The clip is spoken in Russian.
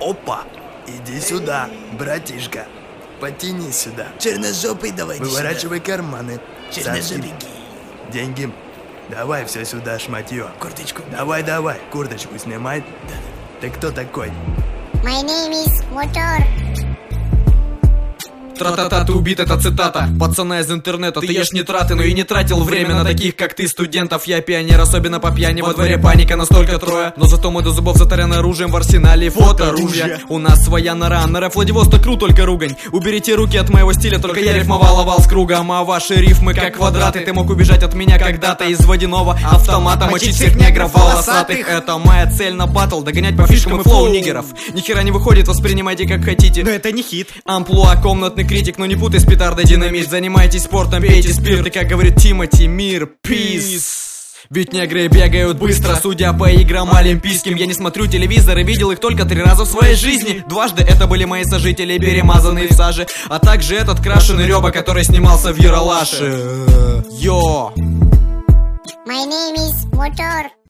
Опа! Иди сюда, братишка. Потяни сюда. Черножопый, давайте Выворачивай карманы. Черножопенький. Деньги. Давай все сюда, шматье. Курточку. Давай, курточку снимай. Ты кто такой? My name is Motor. Тра-та-та, ты убит, это цитата пацана из интернета. Ты ешь нитраты, но и не тратил время на таких, как ты, студентов. Я пионер, особенно по пьяни. Во дворе паника, настолько трое. Но зато мы до зубов затарен оружием в арсенале. Фото-оружие. У нас своя нора. На рэп Владивосток кру, только ругань. Уберите руки от моего стиля, только я рифмовал овал с кругом. А ваши рифмы как квадраты. Ты мог убежать от меня когда-то из водяного автомата. Мочить всех негров волосатых. Это моя цель на батл. Догонять по фишкам и флоу нигеров. Нихера не выходит, воспринимайте как хотите. Но это не хит. Амплуа, комнатный критик, но не путай с петардой динамит. Занимайтесь спортом, пейте спирт. И как говорит Тимати, мир, пис. Ведь негры бегают быстро, судя по играм олимпийским. Я не смотрю телевизор и видел их только 3 раза в своей жизни. Дважды это были мои сожители, перемазанные в саже. А также этот крашеный Рёба, который снимался в Ералаше. Йо! My name is Motor.